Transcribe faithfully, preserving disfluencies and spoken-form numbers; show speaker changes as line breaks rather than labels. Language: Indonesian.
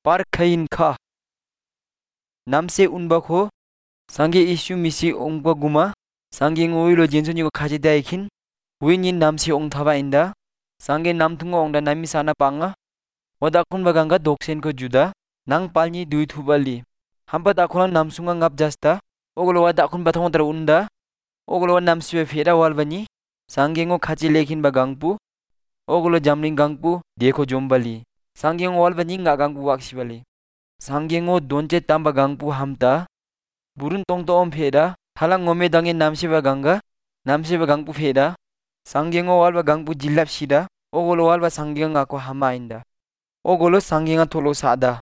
par khain kha namse unbakho sange isu misi ongba guma sange ngoilo jensoni ko khaji daikin winin namsi ong thaba inda sange namthungo ongda nami sana panga wadakun baganga doksen ko juda nang palni dui thubali hamba dakuna namsunga ngap jasta ogolo wadakun bathong tar unda ogolo namsiwe feda walbani sange ngo khaji lekin bagangpu ogolo jamling gangpu dekho jombali sange ngo walbani nga gangpu waksibali sange ngo donche tamba gangpu hamta burun tongto om feda halang ngome dange namsiwa ganga namsiwa gangpu feda sange ngo walba gangpu jilap sida ogolo walba sange nga ko hama inda ogolo sange nga tolo sada